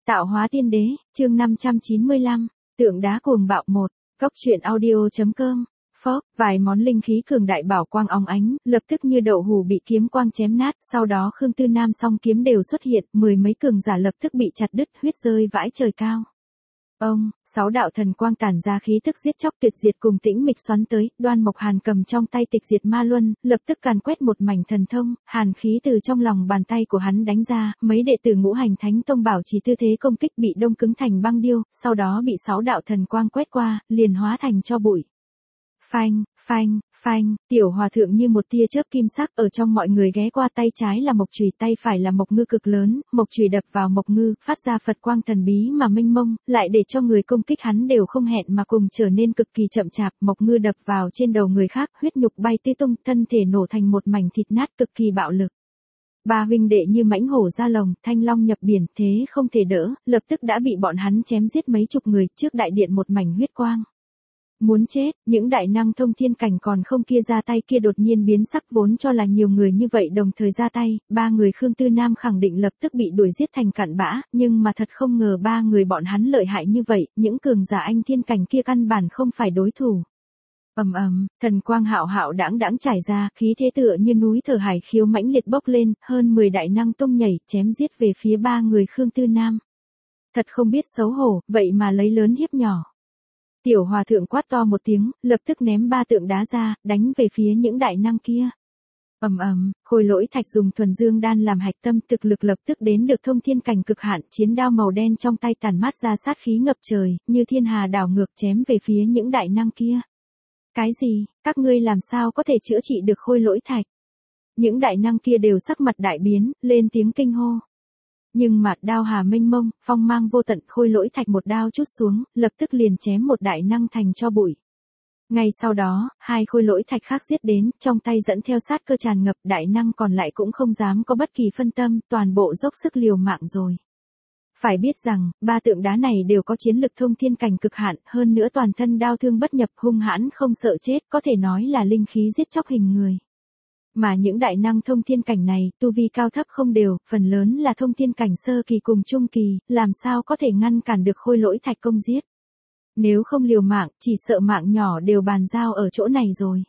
Tạo hóa tiên đế, chương 595, tượng đá cuồng bạo 1, Cốc truyện audio.com. Phốc, vài món linh khí cường đại bảo quang óng ánh, lập tức như đậu hũ bị kiếm quang chém nát, sau đó Khương Tư Nam song kiếm đều xuất hiện, mười mấy cường giả lập tức bị chặt đứt, huyết rơi vãi trời cao. Ông, 6 đạo thần quang tản ra khí tức giết chóc tuyệt diệt cùng tĩnh mịch xoắn tới, Đoan Mộc Hàn cầm trong tay tịch diệt ma luân, lập tức càn quét một mảnh thần thông, hàn khí từ trong lòng bàn tay của hắn đánh ra, mấy đệ tử Ngũ Hành Thánh Tông bảo trì tư thế công kích bị đông cứng thành băng điêu, sau đó bị 6 đạo thần quang quét qua, liền hóa thành tro bụi. Phanh, phanh, phanh, tiểu hòa thượng như một tia chớp kim sắc ở trong mọi người ghé qua, tay trái là mộc chùy, tay phải là mộc ngư cực lớn, mộc chùy đập vào mộc ngư, phát ra Phật quang thần bí mà mênh mông, lại để cho người công kích hắn đều không hẹn mà cùng trở nên cực kỳ chậm chạp, mộc ngư đập vào trên đầu người khác, huyết nhục bay tứ tung, thân thể nổ thành một mảnh thịt nát cực kỳ bạo lực. Ba huynh đệ như mãnh hổ ra lồng, thanh long nhập biển, thế không thể đỡ, lập tức đã bị bọn hắn chém giết mấy chục người, trước đại điện một mảnh huyết quang. Muốn chết, những đại năng thông thiên cảnh còn không kia ra tay kia đột nhiên biến sắc, vốn cho là nhiều người như vậy đồng thời ra tay, ba người Khương Tư Nam khẳng định lập tức bị đuổi giết thành cặn bã, nhưng mà thật không ngờ ba người bọn hắn lợi hại như vậy, những cường giả anh thiên cảnh kia căn bản không phải đối thủ. Ầm ầm, thần quang hạo hạo đãng đãng trải ra, khí thế tựa như núi thở hải khiếu mãnh liệt bốc lên, hơn 10 đại năng tung nhảy, chém giết về phía ba người Khương Tư Nam. Thật không biết xấu hổ, vậy mà lấy lớn hiếp nhỏ. Tiểu hòa thượng quát to một tiếng, lập tức ném ba tượng đá ra, đánh về phía những đại năng kia. Ầm ầm, Khôi Lỗi Thạch dùng thuần dương đan làm hạch tâm, thực lực lập tức đến được thông thiên cảnh cực hạn, chiến đao màu đen trong tay tản mát ra sát khí ngập trời, như thiên hà đảo ngược chém về phía những đại năng kia. Cái gì, các ngươi làm sao có thể chữa trị được Khôi Lỗi Thạch? Những đại năng kia đều sắc mặt đại biến, lên tiếng kinh hô. Nhưng mà đao hà mênh mông, phong mang vô tận, Khôi Lỗi Thạch một đao chút xuống, lập tức liền chém một đại năng thành tro bụi. Ngay sau đó, hai Khôi Lỗi Thạch khác giết đến, trong tay dẫn theo sát cơ tràn ngập, đại năng còn lại cũng không dám có bất kỳ phân tâm, toàn bộ dốc sức liều mạng rồi. Phải biết rằng, ba tượng đá này đều có chiến lực thông thiên cảnh cực hạn, hơn nữa toàn thân đao thương bất nhập, hung hãn không sợ chết, có thể nói là linh khí giết chóc hình người. Mà những đại năng thông thiên cảnh này, tu vi cao thấp không đều, phần lớn là thông thiên cảnh sơ kỳ cùng trung kỳ, làm sao có thể ngăn cản được Khôi Lỗi Thạch công giết. Nếu không liều mạng, chỉ sợ mạng nhỏ đều bàn giao ở chỗ này rồi.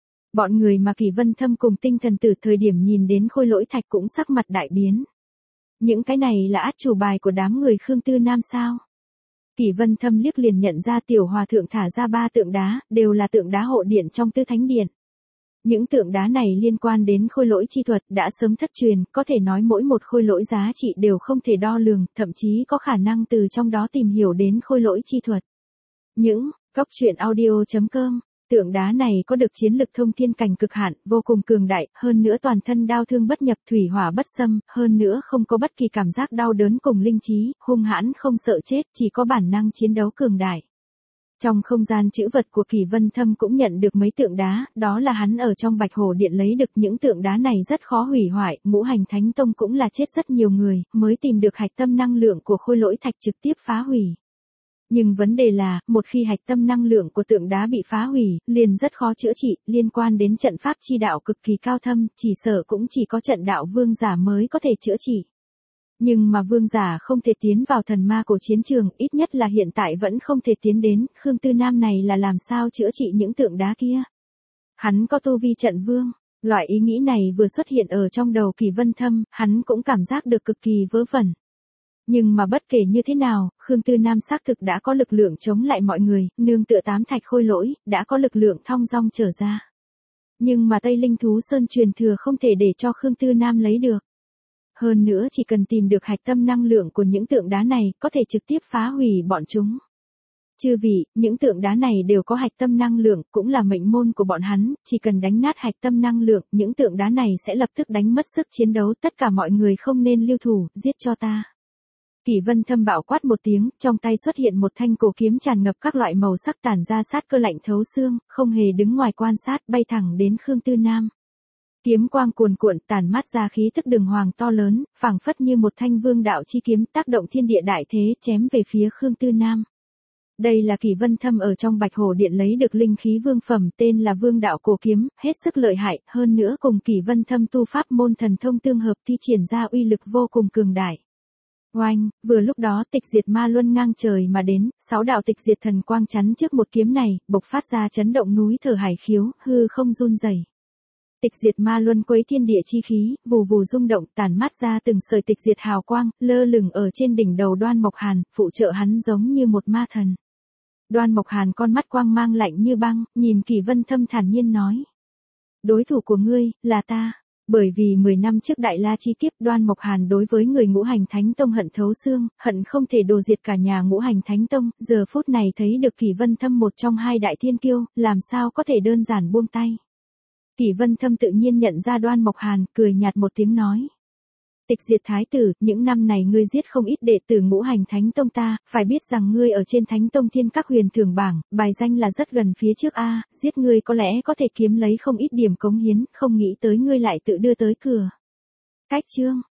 Bọn người mà Kỳ Vân Thâm cùng Tinh Thần Tử thời điểm nhìn đến Khôi Lỗi Thạch cũng sắc mặt đại biến. Những cái này là át chủ bài của đám người Khương Tư Nam sao? Kỳ Vân Thâm liếc liền nhận ra tiểu hòa thượng thả ra ba tượng đá, đều là tượng đá hộ điện trong Tư Thánh Điện. Những tượng đá này liên quan đến khôi lỗi chi thuật đã sớm thất truyền, có thể nói mỗi một khôi lỗi giá trị đều không thể đo lường, thậm chí có khả năng từ trong đó tìm hiểu đến khôi lỗi chi thuật. Những Cốc truyện audio.com, tượng đá này có được chiến lực thông thiên cảnh cực hạn, vô cùng cường đại, hơn nữa toàn thân đao thương bất nhập, thủy hỏa bất xâm, hơn nữa không có bất kỳ cảm giác đau đớn cùng linh trí, hung hãn không sợ chết, chỉ có bản năng chiến đấu cường đại. Trong không gian trữ vật của Kỳ Vân Thâm cũng nhận được mấy tượng đá, đó là hắn ở trong Bạch Hổ Điện lấy được, những tượng đá này rất khó hủy hoại, Ngũ Hành Thánh Tông cũng là chết rất nhiều người, mới tìm được hạch tâm năng lượng của Khôi Lỗi Thạch trực tiếp phá hủy. Nhưng vấn đề là, một khi hạch tâm năng lượng của tượng đá bị phá hủy, liền rất khó chữa trị, liên quan đến trận pháp chi đạo cực kỳ cao thâm, chỉ sợ cũng chỉ có trận đạo vương giả mới có thể chữa trị. Nhưng mà vương giả không thể tiến vào thần ma cổ chiến trường, ít nhất là hiện tại vẫn không thể tiến đến, Khương Tư Nam này là làm sao chữa trị những tượng đá kia. Hắn có tu vi trận vương, loại ý nghĩ này vừa xuất hiện ở trong đầu Kỳ Vân Thâm, hắn cũng cảm giác được cực kỳ vớ vẩn. Nhưng mà bất kể như thế nào, Khương Tư Nam xác thực đã có lực lượng chống lại mọi người, nương tựa 8 thạch khôi lỗi, đã có lực lượng thong dong trở ra. Nhưng mà Tây Linh Thú Sơn truyền thừa không thể để cho Khương Tư Nam lấy được. Hơn nữa chỉ cần tìm được hạch tâm năng lượng của những tượng đá này, có thể trực tiếp phá hủy bọn chúng. Chư vị, những tượng đá này đều có hạch tâm năng lượng, cũng là mệnh môn của bọn hắn, chỉ cần đánh nát hạch tâm năng lượng, những tượng đá này sẽ lập tức đánh mất sức chiến đấu, tất cả mọi người không nên lưu thủ, giết cho ta. Kỳ Vân Thâm bạo quát một tiếng, trong tay xuất hiện một thanh cổ kiếm tràn ngập các loại màu sắc tản ra sát cơ lạnh thấu xương, không hề đứng ngoài quan sát, bay thẳng đến Khương Tư Nam. Kiếm quang cuồn cuộn tản mát ra khí tức đường hoàng to lớn, phảng phất như một thanh vương đạo chi kiếm tác động thiên địa đại thế, chém về phía Khương Tư Nam. Đây là Kỳ Vân Thâm ở trong Bạch Hổ Điện lấy được linh khí vương phẩm, tên là Vương Đạo Cổ Kiếm, hết sức lợi hại, hơn nữa cùng Kỳ Vân Thâm tu pháp môn thần thông tương hợp thi triển ra uy lực vô cùng cường đại. Oanh, vừa lúc đó tịch diệt ma luân ngang trời mà đến, 6 đạo tịch diệt thần quang chắn trước một kiếm này, bộc phát ra chấn động núi thở hải khiếu, hư không run rẩy. Tịch diệt ma luân quấy thiên địa chi khí, vù vù rung động tản mát ra từng sợi tịch diệt hào quang, lơ lửng ở trên đỉnh đầu Đoan Mộc Hàn, phụ trợ hắn giống như một ma thần. Đoan Mộc Hàn con mắt quang mang lạnh như băng, nhìn Kỷ Vân Thâm thản nhiên nói. Đối thủ của ngươi, là ta. Bởi vì 10 năm trước Đại La chi kiếp, Đoan Mộc Hàn đối với người Ngũ Hành Thánh Tông hận thấu xương, hận không thể đồ diệt cả nhà Ngũ Hành Thánh Tông, giờ phút này thấy được Kỷ Vân Thâm một trong hai đại thiên kiêu, làm sao có thể đơn giản buông tay. Kỷ Vân Thâm tự nhiên nhận ra Đoan Mộc Hàn, cười nhạt một tiếng nói. Tịch diệt thái tử, những năm này ngươi giết không ít đệ tử Ngũ Hành Thánh Tông ta, phải biết rằng ngươi ở trên Thánh Tông Thiên Các Huyền Thưởng bảng, bài danh là rất gần phía trước a, giết ngươi có lẽ có thể kiếm lấy không ít điểm cống hiến, không nghĩ tới ngươi lại tự đưa tới cửa. Cách chương